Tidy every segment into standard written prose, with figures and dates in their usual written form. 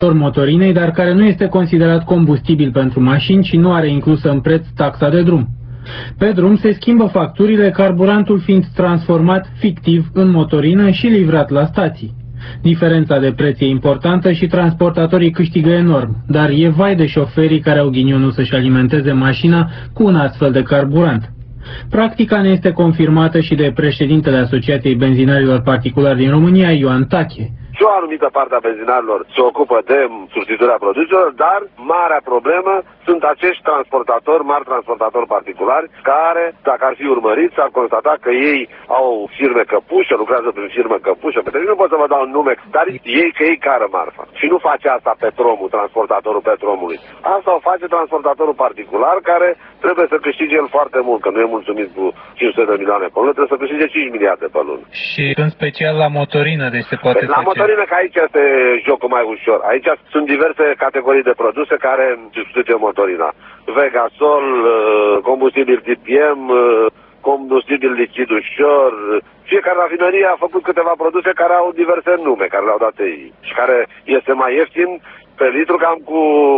motorinei, dar care nu este considerat combustibil pentru mașini și nu are inclusă în preț taxa de drum. Pe drum se schimbă facturile, carburantul fiind transformat fictiv în motorină și livrat la stații. Diferența de preț e importantă și transportatorii câștigă enorm, dar e vai de șoferii care au ghinionul să-și alimenteze mașina cu un astfel de carburant. Practica ne este confirmată și de președintele Asociației Benzinarilor Particulari din România, Ioan Tache. Și o anumită parte a benzinarilor se ocupă de substituirea produselor, dar marea problemă sunt acești transportatori, mari transportatori particulari, care, dacă ar fi urmăriți, ar constata că ei au firme căpușă, lucrează prin firmă căpușă, pentru că nu pot să vă dau nume, dar ei cară marfa. Și nu face asta Petromul, transportatorul Petromului. Asta o face transportatorul particular, care trebuie să câștige el foarte mult, că nu e mulțumit cu 500 de milioane pe lună, trebuie să câștige 5 miliarde pe lună. Și în special la motorină, deci se poate face. La motorină, că aici este jocul mai ușor. Aici sunt diverse categorii de produse care substituie motorina. Vegasol, combustibil TPM, combustibil lichid ușor. Fiecare rafinărie a făcut câteva produse care au diverse nume, care le-au dat ei. Și care este mai ieftin pe litru cam cu,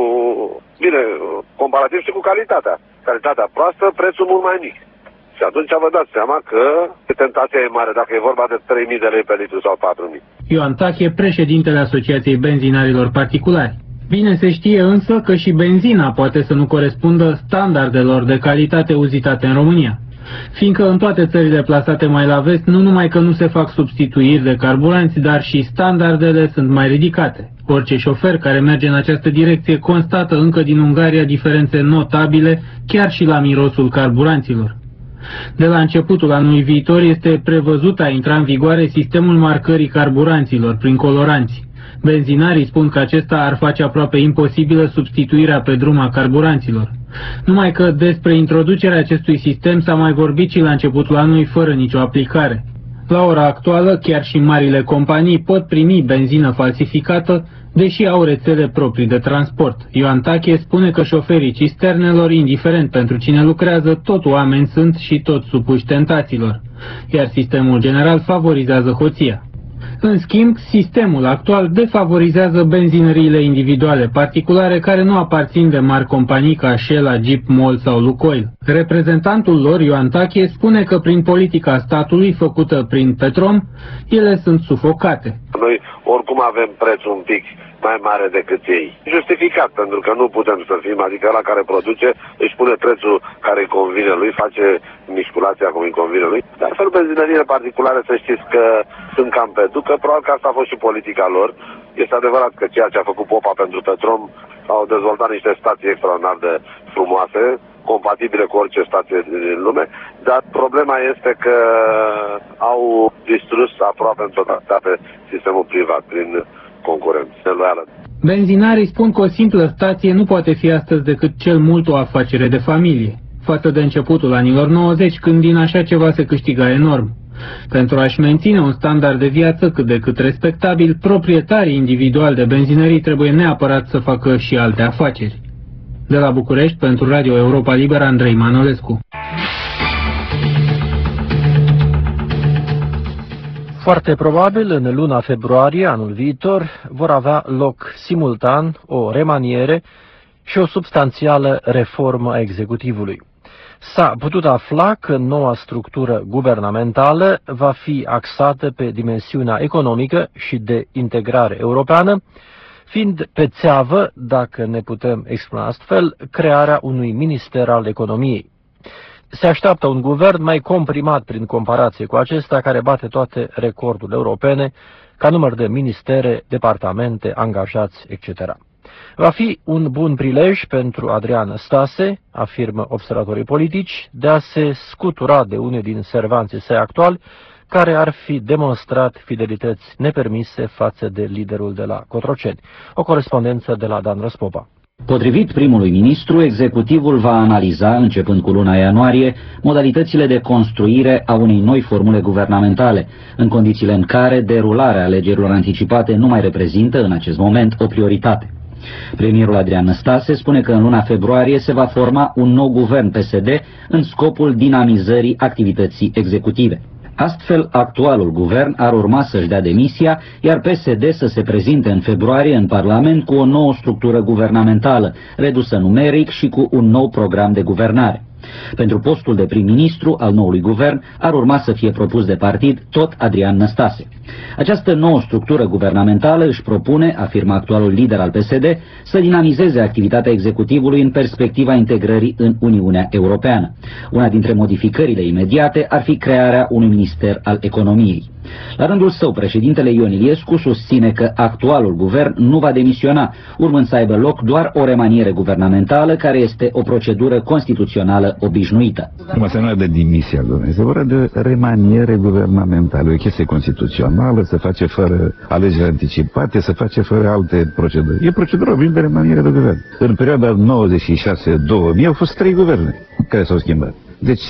bine, comparativ și cu calitatea. Calitatea proastă, prețul mult mai mic. Și atunci vă dați seama că tentația e mare dacă e vorba de 3.000 de lei pe litru sau 4.000. Ioan Tache, președintele Asociației Benzinarilor Particulari. Bine se știe însă că și benzina poate să nu corespundă standardelor de calitate uzitate în România. Fiindcă în toate țările plasate mai la vest, nu numai că nu se fac substituiri de carburanți, dar și standardele sunt mai ridicate. Orice șofer care merge în această direcție constată încă din Ungaria diferențe notabile, chiar și la mirosul carburanților. De la începutul anului viitor este prevăzut a intra în vigoare sistemul marcării carburanților prin coloranți. Benzinarii spun că acesta ar face aproape imposibilă substituirea pe drum a carburanților. Numai că despre introducerea acestui sistem s-a mai vorbit și la începutul anului fără nicio aplicare. La ora actuală, chiar și marile companii pot primi benzină falsificată, deși au rețele proprii de transport. Ioan Tache spune că șoferii cisternelor, indiferent pentru cine lucrează, tot oameni sunt și tot supuși tentațiilor, iar sistemul general favorizează hoția. În schimb, sistemul actual defavorizează benzinăriile individuale, particulare, care nu aparțin de mari companii ca Shell, Jeep, MOL sau Lukoil. Reprezentantul lor, Ioan Tache, spune că prin politica statului făcută prin Petrom, ele sunt sufocate. Noi oricum avem prețul un pic mai mare decât ei. Justificat, pentru că nu putem să fim, adică ăla care produce își pune prețul care îi convine lui, face mișculația cum îi convine lui. Dar fel benzinăriile particulare, să știți că sunt cam pe ducă, probabil că asta a fost și politica lor. Este adevărat că ceea ce a făcut Popa pentru Petrom, au dezvoltat niște stații extraordinar de frumoase, compatibile cu orice stație din lume, dar problema este că au distrus aproape în totalitate sistemul privat prin concurență loială. Benzinarii spun că o simplă stație nu poate fi astăzi decât cel mult o afacere de familie, față de începutul anilor 90, când din așa ceva se câștiga enorm. Pentru a-și menține un standard de viață cât de cât respectabil, proprietarii individuali de benzinării trebuie neapărat să facă și alte afaceri. De la București, pentru Radio Europa Liberă, Andrei Manolescu. Foarte probabil, în luna februarie anul viitor, vor avea loc simultan o remaniere și o substanțială reformă a executivului. S-a putut afla că noua structură guvernamentală va fi axată pe dimensiunea economică și de integrare europeană, fiind pe țeavă, dacă ne putem exprima astfel, crearea unui minister al economiei. Se așteaptă un guvern mai comprimat prin comparație cu acesta, care bate toate recordurile europene, ca număr de ministere, departamente, angajați, etc. Va fi un bun prilej pentru Adrian Stase, afirmă observatorii politici, de a se scutura de unii din servanții săi actuali, care ar fi demonstrat fidelități nepermise față de liderul de la Cotroceni. O corespondență de la Dan Răspopa. Potrivit primului ministru, executivul va analiza, începând cu luna ianuarie, modalitățile de construire a unei noi formule guvernamentale, în condițiile în care derularea alegerilor anticipate nu mai reprezintă în acest moment o prioritate. Premierul Adrian Năstase spune că în luna februarie se va forma un nou guvern PSD în scopul dinamizării activității executive. Astfel, actualul guvern ar urma să-și dea demisia, iar PSD să se prezinte în februarie în Parlament cu o nouă structură guvernamentală, redusă numeric și cu un nou program de guvernare. Pentru postul de prim-ministru al noului guvern ar urma să fie propus de partid tot Adrian Năstase. Această nouă structură guvernamentală își propune, afirmă actualul lider al PSD, să dinamizeze activitatea executivului în perspectiva integrării în Uniunea Europeană. Una dintre modificările imediate ar fi crearea unui minister al economiei. La rândul său, președintele Ion Iliescu susține că actualul guvern nu va demisiona, urmând să aibă loc doar o remaniere guvernamentală, care este o procedură constituțională obișnuită. Nu se numește de demisia, domnule, se vorba de remaniere guvernamentală, o chestie constituțională, se face fără alegeri anticipate, se face fără alte proceduri. E procedura obișnuită de remaniere de guvern. În perioada 96-2000 au fost 3 guverne care s-au schimbat. Deci,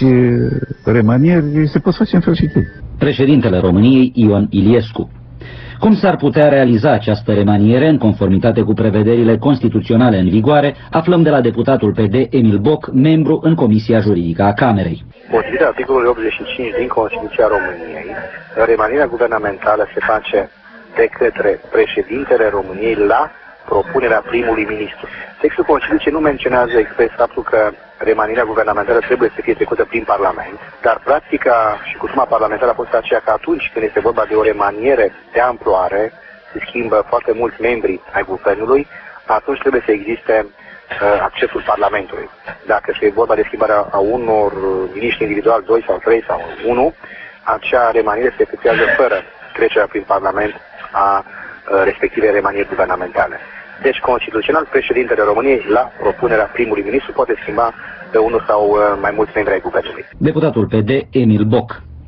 remanieri se pot face în fel și chip. Președintele României, Ion Iliescu. Cum s-ar putea realiza această remaniere în conformitate cu prevederile constituționale în vigoare, aflăm de la deputatul PD Emil Boc, membru în Comisia Juridică a Camerei. Potrivit articolului 85 din Constituția României, remanierea guvernamentală se face de către președintele României la propunerea primului ministru. Textul Constituției nu menționează expres faptul că remanierea guvernamentală trebuie să fie trecută prin Parlament, dar practica și costuma parlamentară a fost aceea că atunci când este vorba de o remaniere de amploare, se schimbă foarte mulți membri ai guvernului, atunci trebuie să existe accesul Parlamentului. Dacă este vorba de schimbarea a unor miniștri individual, 2 sau 3 sau 1, acea remaniere se efectuează fără trecerea prin Parlament a respective remanieri guvernamentale. Deci, constituțional, președintele României, la propunerea primului ministru, poate schimba pe unul sau mai mulți membri ai guvernului. Deputatul PD Emil Boc.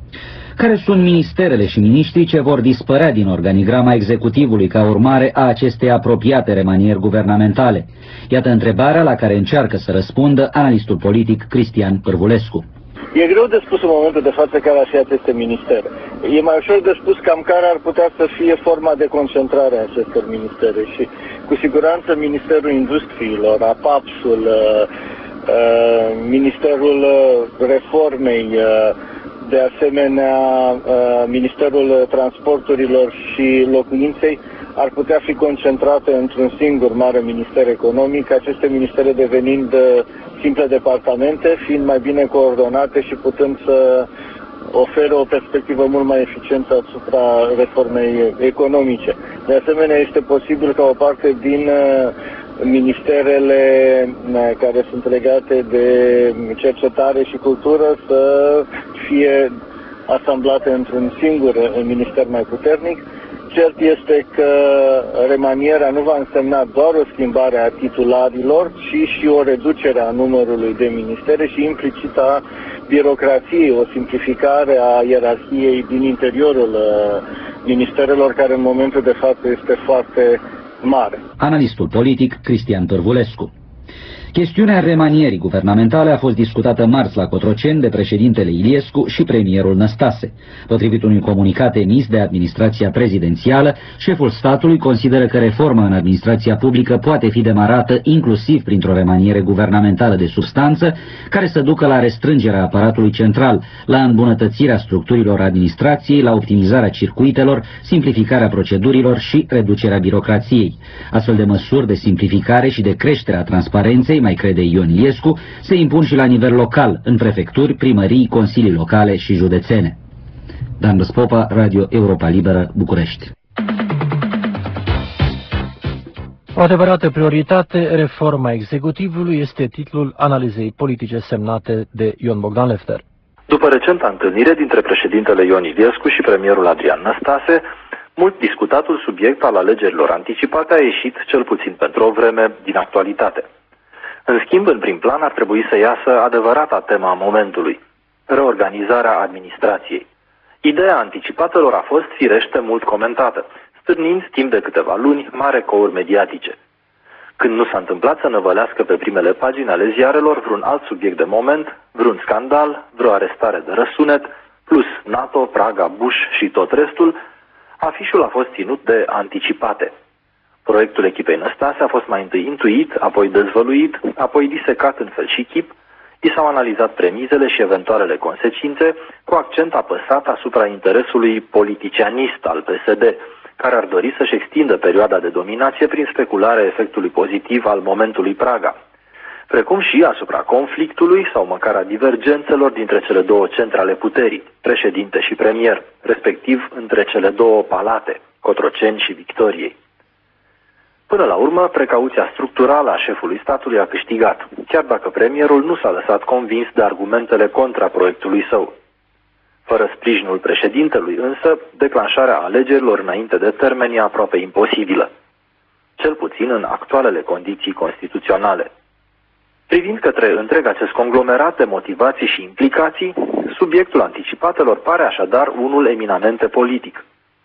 Care sunt ministerele și miniștrii ce vor dispărea din organigrama executivului ca urmare a acestei apropiate remanieri guvernamentale? Iată întrebarea la care încearcă să răspundă analistul politic Cristian Pârvulescu. E greu de spus în momentul de față care ar fi aceste ministere. E mai ușor de spus cam care ar putea să fie forma de concentrare a acestor ministere și cu siguranță Ministerul Industriilor, APAPS-ul, Ministerul Reformei, de asemenea Ministerul Transporturilor și Locuinței ar putea fi concentrate într-un singur mare minister economic, aceste ministere devenind simple departamente, fiind mai bine coordonate și putând să oferă o perspectivă mult mai eficientă asupra reformei economice. De asemenea, este posibil ca o parte din ministerele care sunt legate de cercetare și cultură să fie asamblate într-un singur minister mai puternic. Cert este că remanierea nu va însemna doar o schimbare a titularilor, ci și o reducere a numărului de ministere și implicit a birocrației, o simplificare a ierarhiei din interiorul ministerelor, care în momentul de față este foarte mare. Analistul politic Cristian Pârvulescu. Chestiunea remanierii guvernamentale a fost discutată marți la Cotroceni de președintele Iliescu și premierul Năstase. Potrivit unui comunicat emis de administrația prezidențială, șeful statului consideră că reforma în administrația publică poate fi demarată inclusiv printr-o remaniere guvernamentală de substanță, care să ducă la restrângerea aparatului central, la îmbunătățirea structurilor administrației, la optimizarea circuitelor, simplificarea procedurilor și reducerea birocrației. Astfel de măsuri de simplificare și de creștere a transparenței, mai crede Ion Iliescu, se impun și la nivel local, în prefecturi, primării, consilii locale și județene. Dan Răspopa, Radio Europa Liberă, București. O adevărată prioritate, reforma executivului, este titlul analizei politice semnate de Ion Bogdan Lefter. După recenta întâlnire dintre președintele Ion Iliescu și premierul Adrian Năstase, mult discutatul subiect al alegerilor anticipate a ieșit, cel puțin pentru o vreme, din actualitate. În schimb, în prim plan ar trebui să iasă adevărata tema momentului, reorganizarea administrației. Ideea anticipatelor a fost firește mult comentată, stârnind timp de câteva luni mari ecouri mediatice. Când nu s-a întâmplat să năvălească pe primele pagini ale ziarelor vreun alt subiect de moment, vreun scandal, vreo arestare de răsunet, plus NATO, Praga, Bush și tot restul, afișul a fost ținut de anticipate. Proiectul echipei Năstase a fost mai întâi intuit, apoi dezvăluit, apoi disecat în fel și chip, I s-au analizat premizele și eventualele consecințe, cu accent apăsat asupra interesului politicianist al PSD, care ar dori să-și extindă perioada de dominație prin specularea efectului pozitiv al momentului Praga, precum și asupra conflictului sau măcar a divergențelor dintre cele două centre ale puterii, președinte și premier, respectiv între cele două palate, Cotroceni și Victoriei. Până la urmă, precauția structurală a șefului statului a câștigat, chiar dacă premierul nu s-a lăsat convins de argumentele contra proiectului său. Fără sprijinul președintelui însă, declanșarea alegerilor înainte de termen e aproape imposibilă, cel puțin în actualele condiții constituționale. Privind către întreg acest conglomerat de motivații și implicații, subiectul anticipatelor pare așadar unul eminamente politic.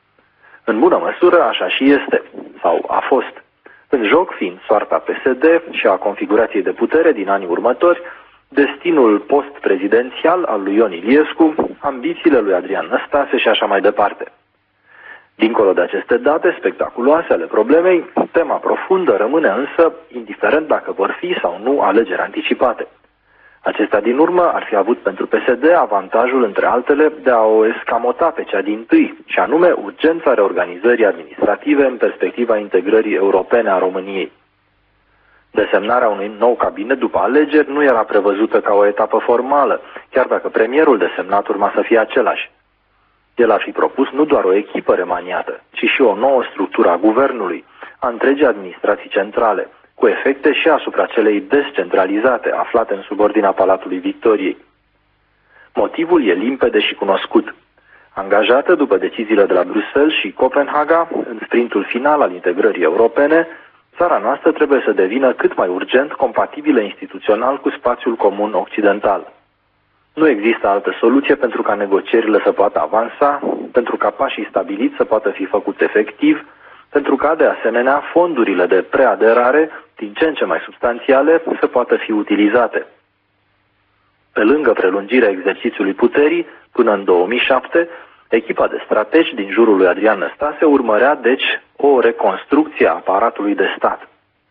În bună măsură, așa și este, sau a fost, în joc fiind soarta PSD și a configurației de putere din anii următori, destinul post-prezidențial al lui Ion Iliescu, ambițiile lui Adrian Năstase și așa mai departe. Dincolo de aceste date spectaculoase ale problemei, tema profundă rămâne însă, indiferent dacă vor fi sau nu alegeri anticipate. Acestea din urmă ar fi avut pentru PSD avantajul, între altele, de a o escamota pe cea dintâi, și anume urgența reorganizării administrative în perspectiva integrării europene a României. Desemnarea unui nou cabinet după alegeri nu era prevăzută ca o etapă formală, chiar dacă premierul desemnat urma să fie același. El ar fi propus nu doar o echipă remaniată, ci și o nouă structură a guvernului, a întregii administrații centrale, cu efecte și asupra celei descentralizate, aflate în subordinea Palatului Victoriei. Motivul e limpede și cunoscut. Angajată după deciziile de la Bruxelles și Copenhaga, în sprintul final al integrării europene, țara noastră trebuie să devină cât mai urgent compatibilă instituțional cu spațiul comun occidental. Nu există altă soluție pentru ca negocierile să poată avansa, pentru ca pașii stabiliți să poată fi făcuți efectiv, pentru ca, de asemenea, fondurile de preaderare, din ce în ce mai substanțiale, să poată fi utilizate. Pe lângă prelungirea exercițiului puterii, până în 2007, echipa de strategi din jurul lui Adrian Năstase urmărea, deci, o reconstrucție a aparatului de stat.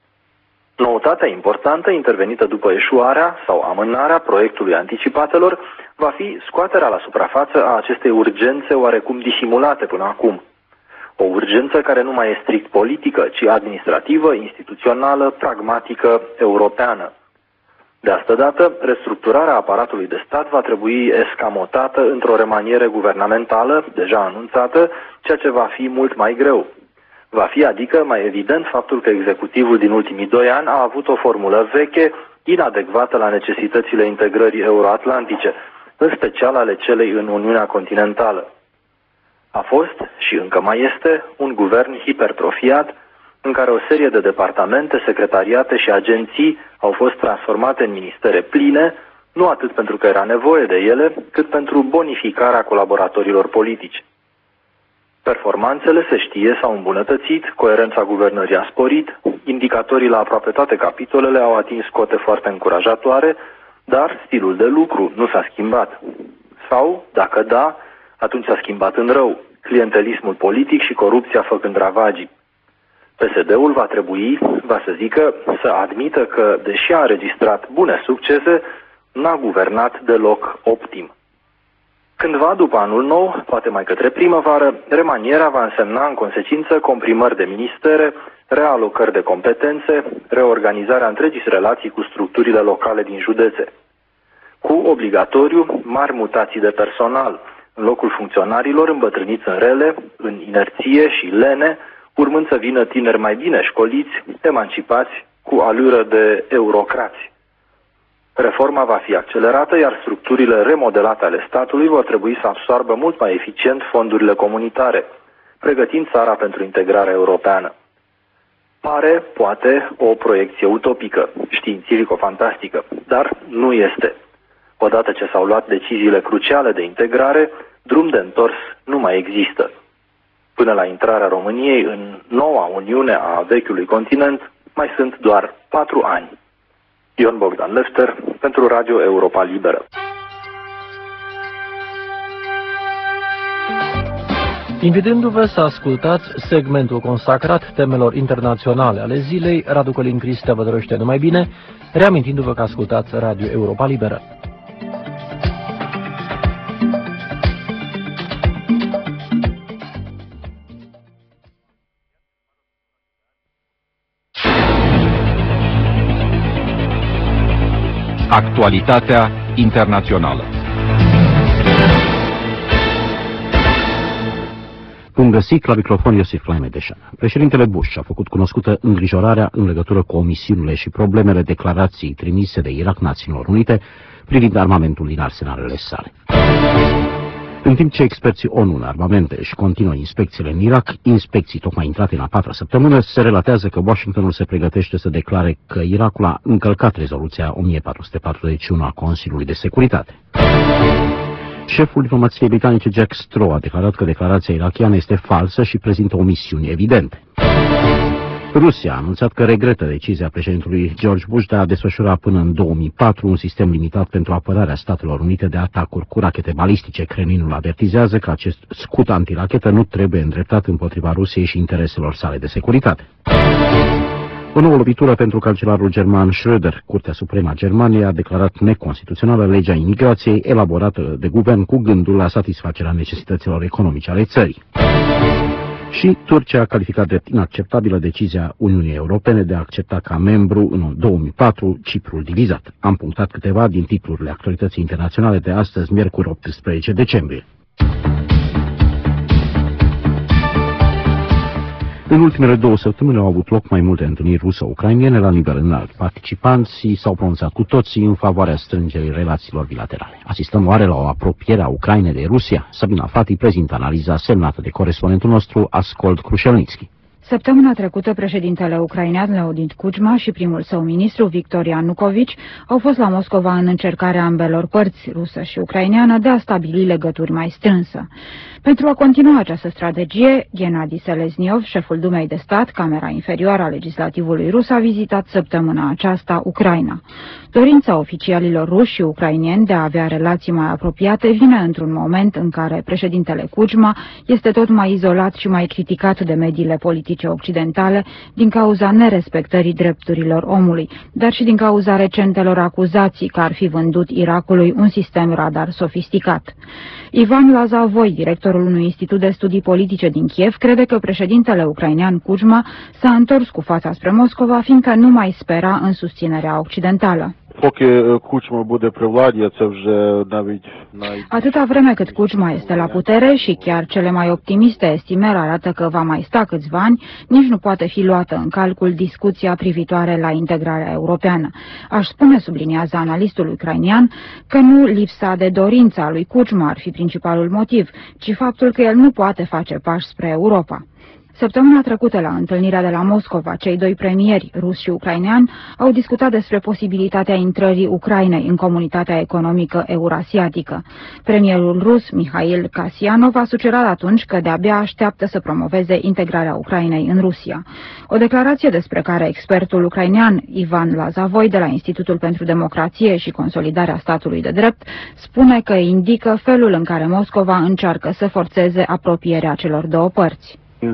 Noutatea importantă intervenită după eșuarea sau amânarea proiectului anticipatelor va fi scoaterea la suprafață a acestei urgențe oarecum disimulate până acum. O urgență care nu mai e strict politică, ci administrativă, instituțională, pragmatică, europeană. De asta dată, restructurarea aparatului de stat va trebui escamotată într-o remaniere guvernamentală, deja anunțată, ceea ce va fi mult mai greu. Va fi adică mai evident faptul că executivul din ultimii 2 ani a avut o formulă veche, inadecvată la necesitățile integrării euroatlantice, în special ale celei în Uniunea Continentală. A fost, și încă mai este, un guvern hipertrofiat, în care o serie de departamente, secretariate și agenții au fost transformate în ministere pline, nu atât pentru că era nevoie de ele, cât pentru bonificarea colaboratorilor politici. Performanțele, se știe, s-au îmbunătățit, coerența guvernării a sporit, indicatorii la aproape toate capitolele au atins cote foarte încurajatoare, dar stilul de lucru nu s-a schimbat. Sau, dacă da, atunci s-a schimbat în rău, clientelismul politic și corupția făcând ravagii. PSD-ul va trebui, va să zică, să admită că, deși a înregistrat bune succese, n-a guvernat deloc optim. Cândva după anul nou, poate mai către primăvară, remanierea va însemna în consecință comprimări de ministere, realocări de competențe, reorganizarea întregii relații cu structurile locale din județe. Cu obligatoriu mari mutații de personal, în locul funcționarilor îmbătrâniți în rele, în inerție și lene, urmând să vină tineri mai bine școliți, emancipați, cu alură de eurocrați. Reforma va fi accelerată, iar structurile remodelate ale statului vor trebui să absoarbă mult mai eficient fondurile comunitare, pregătind țara pentru integrarea europeană. Pare, poate, o proiecție utopică, științifico-fantastică, dar nu este. Odată ce s-au luat deciziile cruciale de integrare, drum de întors nu mai există. Până la intrarea României în noua Uniune a vechiului continent, mai sunt doar 4 ani. Ion Bogdan Lefter, pentru Radio Europa Liberă. Invitându-vă să ascultați segmentul consacrat temelor internaționale ale zilei, Radu Călin Cristea vă dorește numai bine, reamintindu-vă că ascultați Radio Europa Liberă. Actualitatea internațională. Bun găsit, la microfon Iosif Claimedeșan. Președintele Bush a făcut cunoscută îngrijorarea în legătură cu omisiunile și problemele declarației trimise de Irak Națiunilor Unite privind armamentul din arsenalele sale. În timp ce experții ONU în armamente își continuă inspecțiile în Irak, inspecții tocmai intrate în a 4-a săptămână, se relatează că Washingtonul se pregătește să declare că Irakul a încălcat rezoluția 1441 a Consiliului de Securitate. Șeful diplomației britanice Jack Straw a declarat că declarația irakiană este falsă și prezintă omisiuni evidente. Rusia a anunțat că regretă decizia președintelui George Bush de a desfășura până în 2004 un sistem limitat pentru apărarea Statelor Unite de atacuri cu rachete balistice. Kremlinul avertizează că acest scut antirachetă nu trebuie îndreptat împotriva Rusiei și intereselor sale de securitate. O nouă lovitură pentru cancelarul german Schröder. Curtea Supremă a Germaniei a declarat neconstituțională legea imigrației elaborată de guvern cu gândul la satisfacerea necesităților economice ale țării. Și Turcia a calificat drept inacceptabilă decizia Uniunii Europene de a accepta ca membru în 2004 Ciprul divizat. Am punctat câteva din titlurile actualității internaționale de astăzi, miercuri 18 decembrie. În ultimele 2 săptămâni au avut loc mai multe întâlniri ruso-ucrainene la nivel înalt. Participanții s-au pronunțat cu toții în favoarea strângerii relațiilor bilaterale. Asistăm oare la o apropiere a Ucrainei de Rusia? Sabina Fati prezintă analiza semnată de corespondentul nostru Askold Krușelnițchi. Săptămâna trecută, președintele ucrainean Leonid Kuchma și primul său ministru, Victor Ianukovici, au fost la Moscova în încercarea ambelor părți, rusă și ucraineană, de a stabili legături mai strânse. Pentru a continua această strategie, Gennady Selezniov, șeful Dumei de Stat, Camera Inferioară a Legislativului rus, a vizitat săptămâna aceasta Ucraina. Dorința oficialilor ruși și ucrainieni de a avea relații mai apropiate vine într-un moment în care președintele Kuchma este tot mai izolat și mai criticat de mediile politice occidentale din cauza nerespectării drepturilor omului, dar și din cauza recentelor acuzații că ar fi vândut Irakului un sistem radar sofisticat. Ivan Lazavoi, directorul unui institut de studii politice din Kiev, crede că președintele ucrainean Kuchma s-a întors cu fața spre Moscova, fiindcă nu mai spera în susținerea occidentală. Atâta vreme cât Kuchma este la putere și chiar cele mai optimiste estimări arată că va mai sta câțiva ani, nici nu poate fi luată în calcul discuția privitoare la integrarea europeană. Aș spune, subliniază analistul ucrainian, că nu lipsa de dorință a lui Kuchma ar fi principalul motiv, ci faptul că el nu poate face pași spre Europa. Săptămâna trecută, la întâlnirea de la Moscova, cei 2 premieri, rus și ucrainean, au discutat despre posibilitatea intrării Ucrainei în comunitatea economică eurasiatică. Premierul rus, Mihail Kasyanov, a sugerat atunci că de-abia așteaptă să promoveze integrarea Ucrainei în Rusia. O declarație despre care expertul ucrainean Ivan Lazavoi de la Institutul pentru Democrație și Consolidarea Statului de Drept spune că indică felul în care Moscova încearcă să forțeze apropierea celor 2 părți.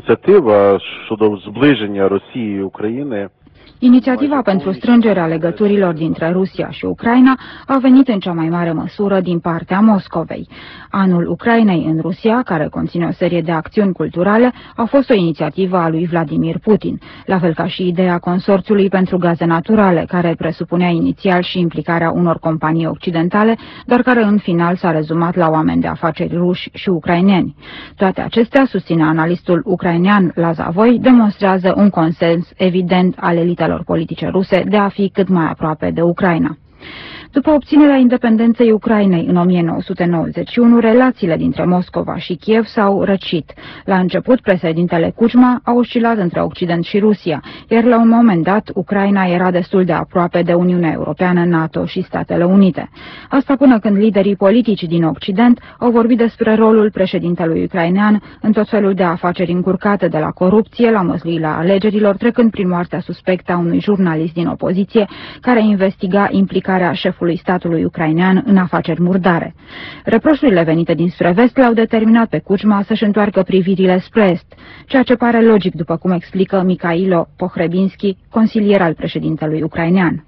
Inițiativa pentru strângerea legăturilor dintre Rusia și Ucraina a venit în cea mai mare măsură din partea Moscovei. Anul Ucrainei în Rusia, care conține o serie de acțiuni culturale, a fost o inițiativă a lui Vladimir Putin, la fel ca și ideea consorțiului pentru gaze naturale, care presupunea inițial și implicarea unor companii occidentale, dar care în final s-a rezumat la oameni de afaceri ruși și ucraineni. Toate acestea, susține analistul ucrainean Lazavoi, demonstrează un consens evident al elitelor politice ruse de a fi cât mai aproape de Ucraina. După obținerea independenței Ucrainei în 1991, relațiile dintre Moscova și Kiev s-au răcit. La început, președintele Kuchma a oscilat între Occident și Rusia, iar la un moment dat, Ucraina era destul de aproape de Uniunea Europeană, NATO și Statele Unite. Asta până când liderii politici din Occident au vorbit despre rolul președintelui ucrainean în tot felul de afaceri încurcate, de la corupție la măsluirea alegerilor, trecând prin moartea suspectă a unui jurnalist din opoziție care investiga implicarea implicarea șefului statului ucrainean în afaceri murdare. Reproșurile venite dinspre vest l-au determinat pe Kuchma să-și întoarcă privirile spre est, ceea ce pare logic, după cum explică Mikhailo Pohrebinski, consilier al președintelui ucrainean.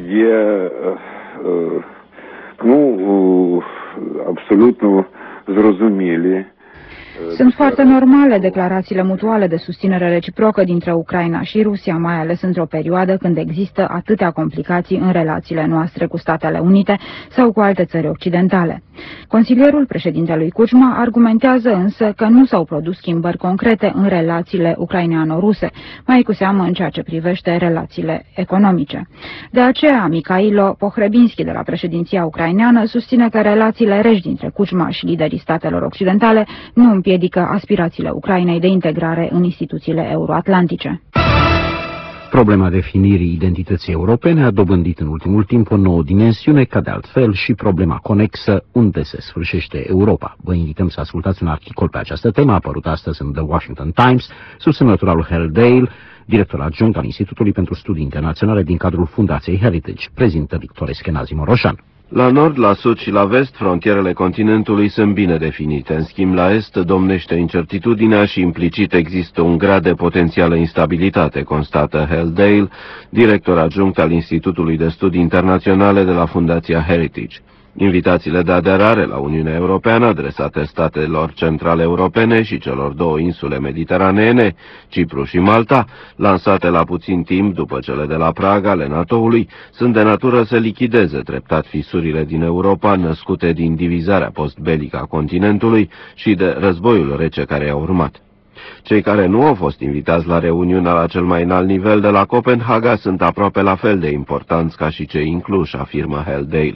Абсолютно зрозумілі. Sunt foarte normale declarațiile mutuale de susținere reciprocă dintre Ucraina și Rusia, mai ales într-o perioadă când există atâtea complicații în relațiile noastre cu Statele Unite sau cu alte țări occidentale. Consilierul președintelui Kuchma argumentează însă că nu s-au produs schimbări concrete în relațiile ucraineano-ruse, mai cu seamă în ceea ce privește relațiile economice. De aceea, Mikhailo Pohrebinski de la președinția ucraineană susține că relațiile reci dintre Kuchma și liderii statelor occidentale nu împiedică aspirațiile Ucrainei de integrare în instituțiile euroatlantice. Problema definirii identității europene a dobândit în ultimul timp o nouă dimensiune, ca de altfel și problema conexă unde se sfârșește Europa. Vă invităm să ascultați un articol pe această temă apărut astăzi în The Washington Times, susținător al Hal Dale, director adjunct al Institutului pentru Studii Internaționale din cadrul Fundației Heritage, prezintă Victor Eschenazi Moroșan. La nord, la sud și la vest, frontierele continentului sunt bine definite. În schimb, la est domnește incertitudinea și implicit există un grad de potențială instabilitate, constată Hal Dale, director adjunct al Institutului de Studii Internaționale de la Fundația Heritage. Invitațiile de aderare la Uniunea Europeană adresate statelor centrale europene și celor două insule mediteraneene, Cipru și Malta, lansate la puțin timp după cele de la Praga ale NATO-ului, sunt de natură să lichideze treptat fisurile din Europa născute din divizarea postbelică a continentului și de războiul rece care i-a urmat. Cei care nu au fost invitați la reuniunea la cel mai înalt nivel de la Copenhaga sunt aproape la fel de importanți ca și cei incluși, afirmă Hal Dale.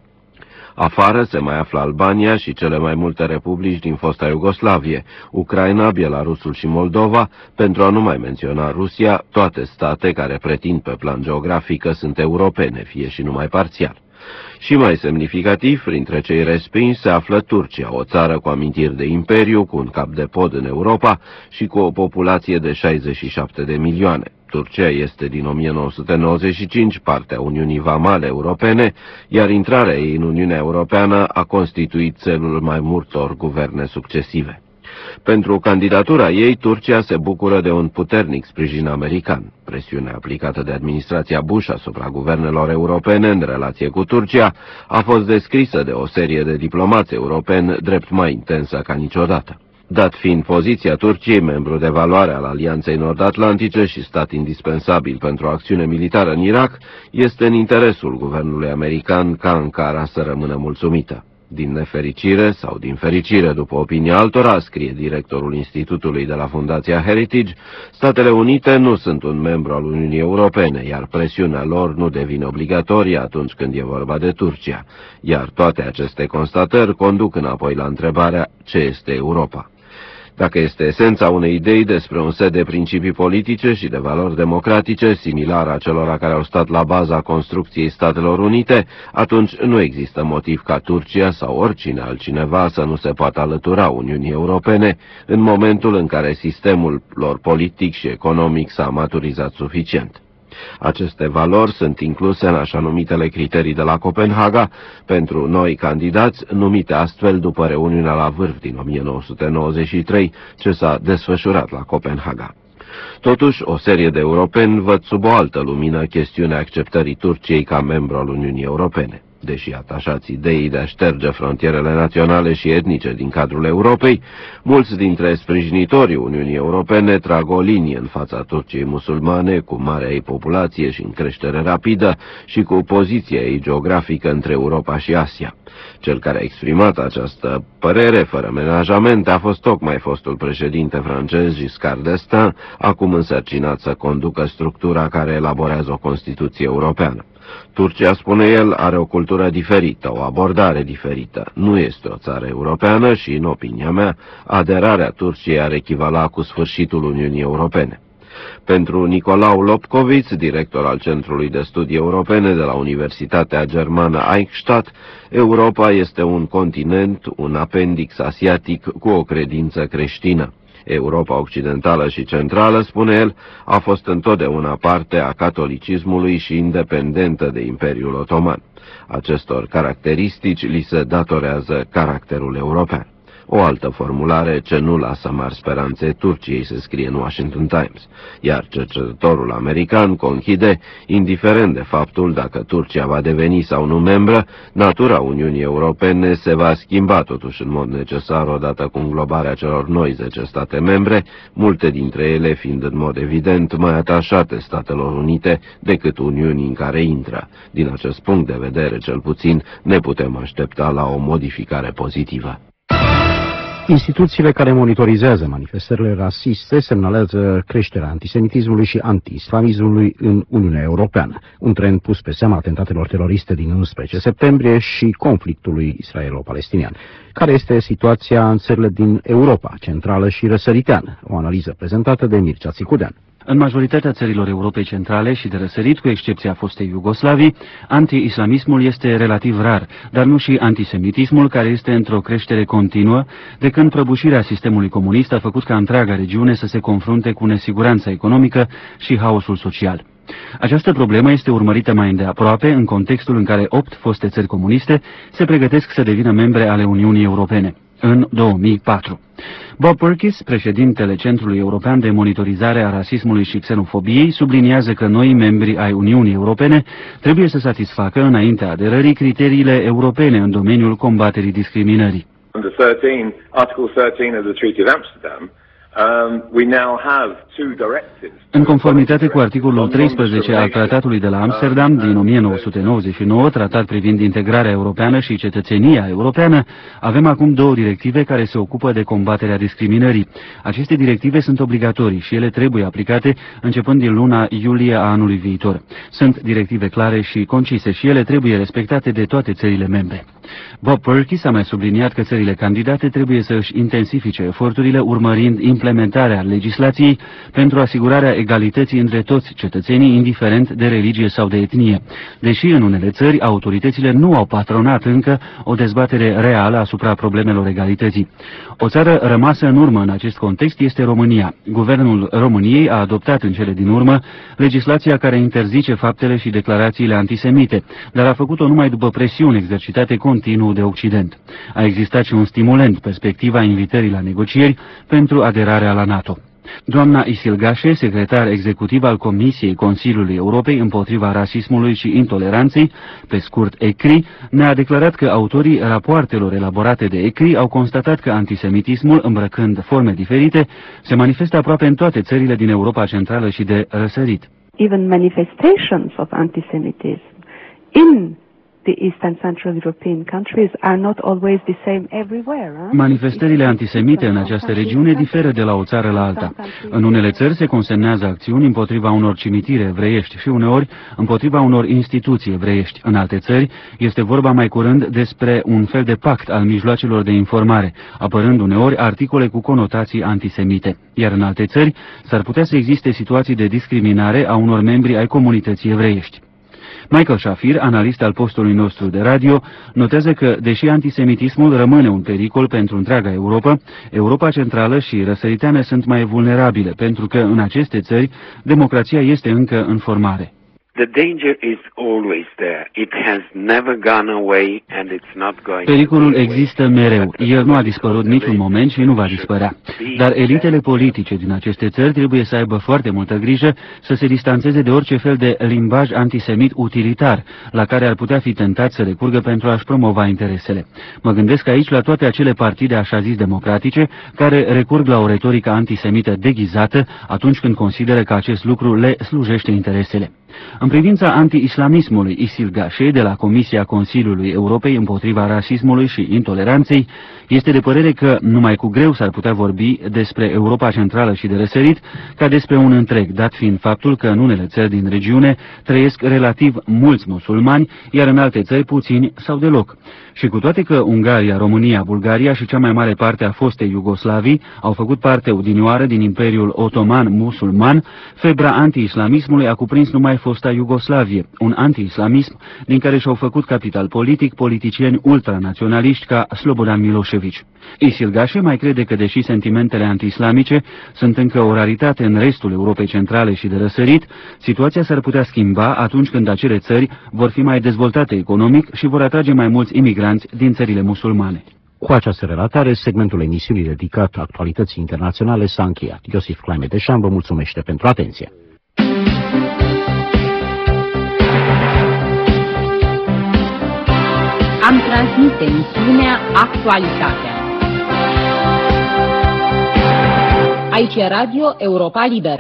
Afară se mai află Albania și cele mai multe republici din fosta Iugoslavie, Ucraina, Belarusul și Moldova, pentru a nu mai menționa Rusia, toate state care pretind pe plan geografic că sunt europene, fie și numai parțial. Și mai semnificativ, printre cei respinși se află Turcia, o țară cu amintiri de imperiu, cu un cap de pod în Europa și cu o populație de 67 de milioane. Turcia este din 1995 partea Uniunii Vamale Europene, iar intrarea ei în Uniunea Europeană a constituit țelul mai multor guverne succesive. Pentru candidatura ei, Turcia se bucură de un puternic sprijin american. Presiunea aplicată de administrația Bush asupra guvernelor europene în relație cu Turcia a fost descrisă de o serie de diplomați europeni drept mai intensă ca niciodată. Dat fiind poziția Turciei, membru de valoare al Alianței Nord-Atlantice și stat indispensabil pentru o acțiune militară în Irak, este în interesul guvernului american ca Ankara să rămână mulțumită. Din nefericire sau din fericire, după opinia altora, scrie directorul Institutului de la Fundația Heritage, Statele Unite nu sunt un membru al Uniunii Europene, iar presiunea lor nu devine obligatorie atunci când e vorba de Turcia, iar toate aceste constatări conduc înapoi la întrebarea ce este Europa. Dacă este esența unei idei despre un set de principii politice și de valori democratice similară acelora care au stat la baza construcției Statelor Unite, atunci nu există motiv ca Turcia sau oricine altcineva să nu se poată alătura Uniunii Europene în momentul în care sistemul lor politic și economic s-a maturizat suficient. Aceste valori sunt incluse în așa numitele criterii de la Copenhaga pentru noi candidați, numite astfel după reuniunea la vârf din 1993 ce s-a desfășurat la Copenhaga. Totuși, o serie de europeni văd sub o altă lumină chestiunea acceptării Turciei ca membru al Uniunii Europene. Deși atașați ideii de a șterge frontierele naționale și etnice din cadrul Europei, mulți dintre sprijinitorii Uniunii Europene trag o linie în fața Turciei musulmane, cu marea ei populație și în creștere rapidă, și cu poziția ei geografică între Europa și Asia. Cel care a exprimat această părere fără menajamente a fost tocmai fostul președinte francez Giscard d'Estaing, acum însărcinat să conducă structura care elaborează o Constituție europeană. Turcia, spune el, are o cultură diferită, o abordare diferită. Nu este o țară europeană și, în opinia mea, aderarea Turciei ar echivala cu sfârșitul Uniunii Europene. Pentru Nicolau Lobkowitz, director al Centrului de Studii Europene de la Universitatea Germană Eichstätt, Europa este un continent, un apendix asiatic cu o credință creștină. Europa Occidentală și Centrală, spune el, a fost întotdeauna parte a catolicismului și independentă de Imperiul Otoman. Acestor caracteristici li se datorează caracterul european. O altă formulare ce nu lasă mari speranțe Turciei, se scrie în Washington Times, iar cercetătorul american conchide, indiferent de faptul dacă Turcia va deveni sau nu membră, natura Uniunii Europene se va schimba totuși în mod necesar odată cu înglobarea celor noi 10 state membre, multe dintre ele fiind în mod evident mai atașate Statelor Unite decât Uniunii în care intră. Din acest punct de vedere, cel puțin, ne putem aștepta la o modificare pozitivă. Instituțiile care monitorizează manifestările rasiste semnalează creșterea antisemitismului și anti-islamismului în Uniunea Europeană, un trend pus pe seama atentatelor teroriste din 11 septembrie și conflictului israelo-palestinian. Care este situația în țările din Europa Centrală și Răsăriteană? O analiză prezentată de Mircea Țicudean. În majoritatea țărilor Europei Centrale și de răsărit, cu excepția fostei Iugoslavii, anti-islamismul este relativ rar, dar nu și antisemitismul, care este într-o creștere continuă, de când prăbușirea sistemului comunist a făcut ca întreaga regiune să se confrunte cu nesiguranța economică și haosul social. Această problemă este urmărită mai îndeaproape în contextul în care 8 foste țări comuniste se pregătesc să devină membre ale Uniunii Europene în 2004. Bob Purkis, președintele Centrului European de Monitorizare a Rasismului și Xenofobiei, subliniază că noi membri ai Uniunii Europene trebuie să satisfacă înaintea aderării criteriile europene în domeniul combaterii discriminării. Under 13, Article 13 of the Treaty of Amsterdam, we now have two directives. În conformitate cu articolul 13 al Tratatului de la Amsterdam din 1999, tratat privind integrarea europeană și cetățenia europeană, avem acum 2 directive care se ocupă de combaterea discriminării. Aceste directive sunt obligatorii și ele trebuie aplicate începând din luna iulie a anului viitor. Sunt directive clare și concise și ele trebuie respectate de toate țările membre. Bob Purkis a mai subliniat că țările candidate trebuie să își intensifice eforturile urmărind implementarea legislației pentru asigurarea egalității între toți cetățenii, indiferent de religie sau de etnie, deși în unele țări autoritățile nu au patronat încă o dezbatere reală asupra problemelor egalității. O țară rămasă în urmă în acest context este România. Guvernul României a adoptat în cele din urmă legislația care interzice faptele și declarațiile antisemite, dar a făcut-o numai după presiuni exercitate continuu de Occident. A existat și un stimulent, perspectiva invitării la negocieri pentru aderarea la NATO. Doamna Isilgașe, secretar executiv al Comisiei Consiliului Europei împotriva rasismului și intoleranței, pe scurt ECRI, ne-a declarat că autorii rapoartelor elaborate de ECRI au constatat că antisemitismul, îmbrăcând forme diferite, se manifestă aproape în toate țările din Europa Centrală și de răsărit. Even manifestations of antisemitism in the East and Central European countries are not always the same everywhere. Manifestările antisemite în această regiune diferă de la o țară la alta. În unele țări se consemnează acțiuni împotriva unor cimitire evreiești și uneori împotriva unor instituții evreiești. În alte țări este vorba mai curând despre un fel de pact al mijloacelor de informare, apărând uneori articole cu conotații antisemite. Iar în alte țări s-ar putea să existe situații de discriminare a unor membri ai comunității evreiești. Michael Shafir, analist al postului nostru de radio, notează că, deși antisemitismul rămâne un pericol pentru întreaga Europa, Europa Centrală și răsăriteană sunt mai vulnerabile, pentru că în aceste țări democrația este încă în formare. Pericolul există mereu. El nu a dispărut niciun moment și nu va dispărea. Dar elitele politice din aceste țări trebuie să aibă foarte multă grijă să se distanțeze de orice fel de limbaj antisemit utilitar, la care ar putea fi tentat să recurgă pentru a-și promova interesele. Mă gândesc aici la toate acele partide așa zis democratice care recurg la o retorică antisemită deghizată atunci când consideră că acest lucru le slujește interesele. În privința anti-islamismului, Isilgașe, de la Comisia Consiliului Europei împotriva rasismului și intoleranței, este de părere că numai cu greu s-ar putea vorbi despre Europa Centrală și de răsărit ca despre un întreg, dat fiind faptul că în unele țări din regiune trăiesc relativ mulți musulmani, iar în alte țări puțini sau deloc. Și cu toate că Ungaria, România, Bulgaria și cea mai mare parte a fostei Iugoslavii au făcut parte odinioară din Imperiul Otoman musulman, febra anti-islamismului a cuprins numai fosta Iugoslavie, un anti-islamism din care și-au făcut capital politic politicieni ultranaționaliști ca Slobodan Milošević. Isil Gașe mai crede că, deși sentimentele anti-islamice sunt încă o raritate în restul Europei Centrale și de răsărit, situația s-ar putea schimba atunci când acele țări vor fi mai dezvoltate economic și vor atrage mai mulți imigranți din țările musulmane. Cu această relatare, segmentul emisiunii dedicat actualității internaționale s-a încheiat. Iosif Claime-Deșan vă mulțumește pentru atenție. Am transmis emisiunea Actualitatea. Aici e Radio Europa Liberă.